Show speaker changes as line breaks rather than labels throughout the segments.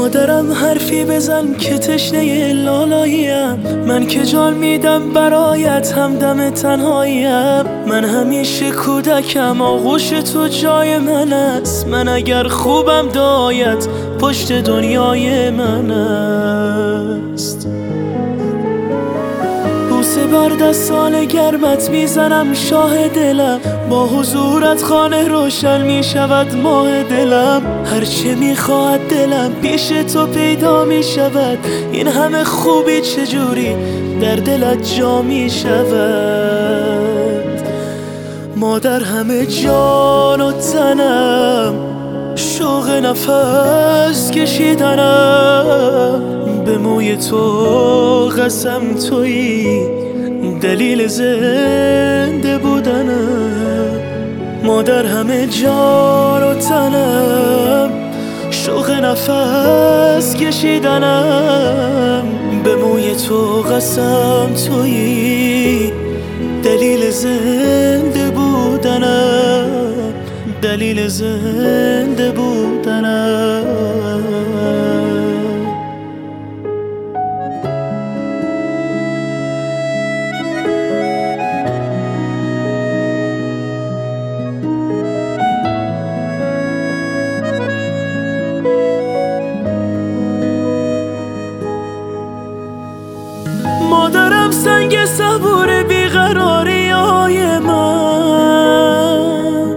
مادرم حرفی بزن که تشنه لالاییم، من که جان میدم برایت همدم تنهاییم. من همیشه کودکم، آغوش تو جای من است. من اگر خوبم دایت پشت دنیای من است. بوسه بر دستان گرمت میزنم شاه دلم، با حضورت خانه روشن میشود ماه دلم. هرچه میخواهد دلم پیش تو پیدا میشود، این همه خوبی چجوری در دلت جا میشود. مادر همه جان و تنم، شوق نفس کشیدنم، به موی تو قسم تویی دلیل زنده بودنم. مادر همه جان و تنم، شوق نفس کشیدنم، به موی تو قسم تویی دلیل زنده بودنم، دلیل زنده بودنم. مادرم سنگ صبور بیقراری های من،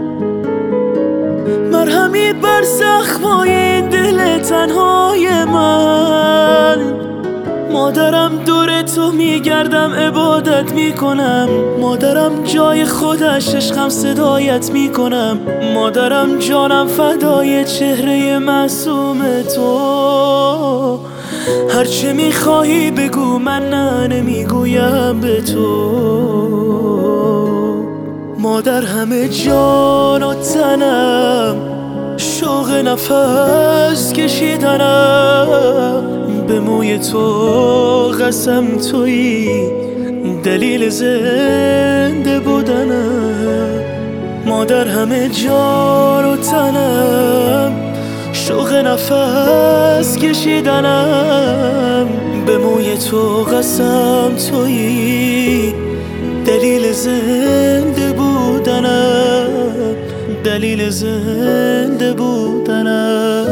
مرهمی بر زخمای دل تنهای من. مادرم دور تو میگردم عبادت میکنم، مادرم جای خودش عشقم صدایت میکنم. مادرم جانم فدای چهره معصوم تو، هرچه میخواهی بگو من نه نمیگویم به تو. مادر همه جان و تنم، شوق نفس کشیدنم، به موی تو قسم تویی دلیل زنده بودنم. مادر همه جان و تنم، شوق نفس کشیدنم، به موی تو قسم تویی دلیل زنده بودنم، دلیل زنده بودنم.